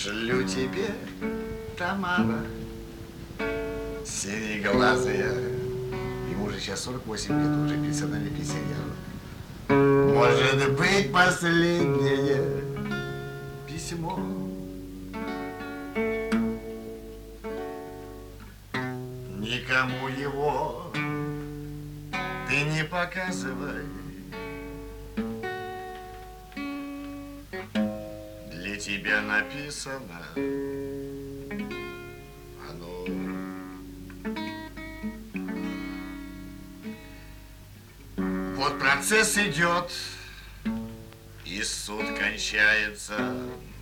Шлю тебе, Тамара, синеглазая. Ему же сейчас 48 лет, уже пенсионный пенсионер. Может быть, последнее письмо. Никому его ты не показывай. Для тебя написано оно. Вот процесс идет, и суд кончается.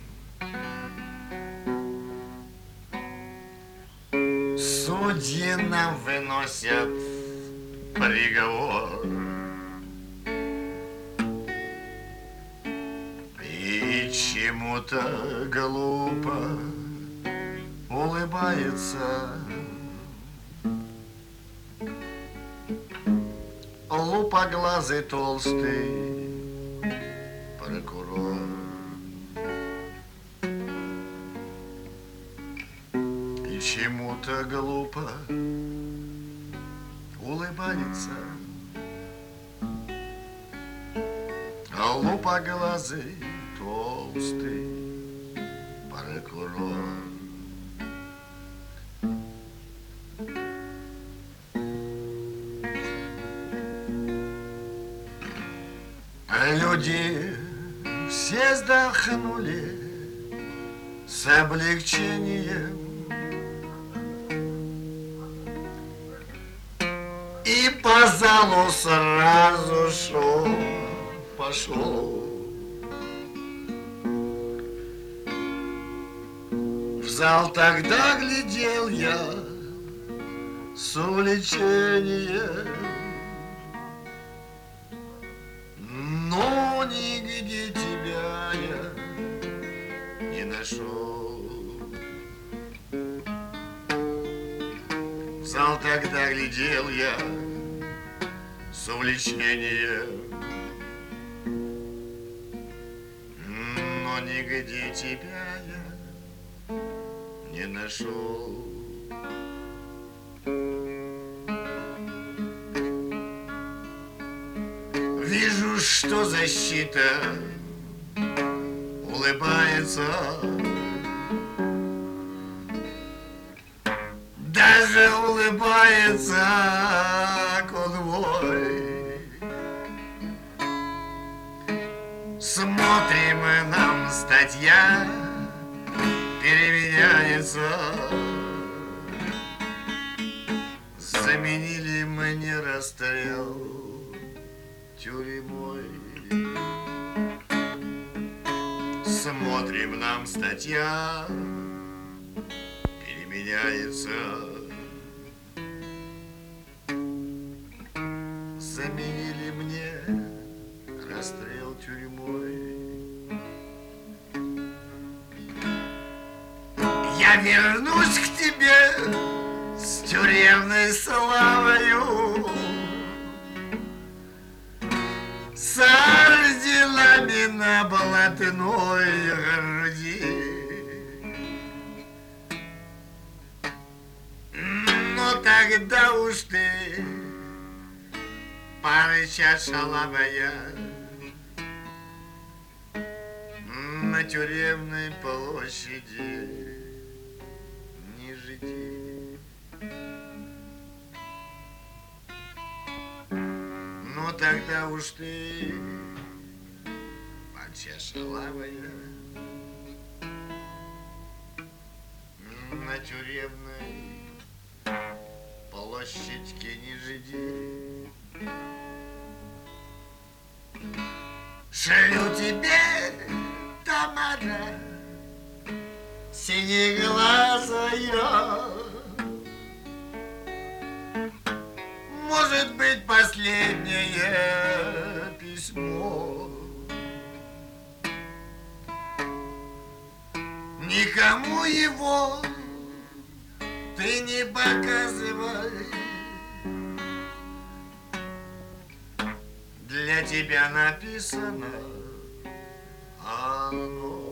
Судьи нам выносят приговор. И чему-то глупо улыбается лупоглазый толстый прокурор. И чему-то глупо улыбается лупоглазый толстый прокурор. Люди все вздохнули с облегчением, и по залу сразу шум пошел. В зал тогда глядел я с увлечением, но нигде тебя я не нашел. В зал тогда глядел я с увлечением, но нигде тебя я не нашел. Вижу, что защита улыбается, даже улыбается конвой. Смотрим, и нам статья переменяется. Заменили мне расстрел тюрьмой. Смотрим, нам статья переменяется. Заменили мне расстрел тюрьмой. Я вернусь к тебе с тюремной славою, с орденами на блатной груди. Но тогда уж ты, парыча шалавая, на тюремной площади не жди. Но тогда уж ты, парыча шалавая, на тюремной площадке не жди. Шлю тебе, Тамара, синеглазая, может быть, последнее письмо. Никому его ты не показывай. Для тебя написано оно.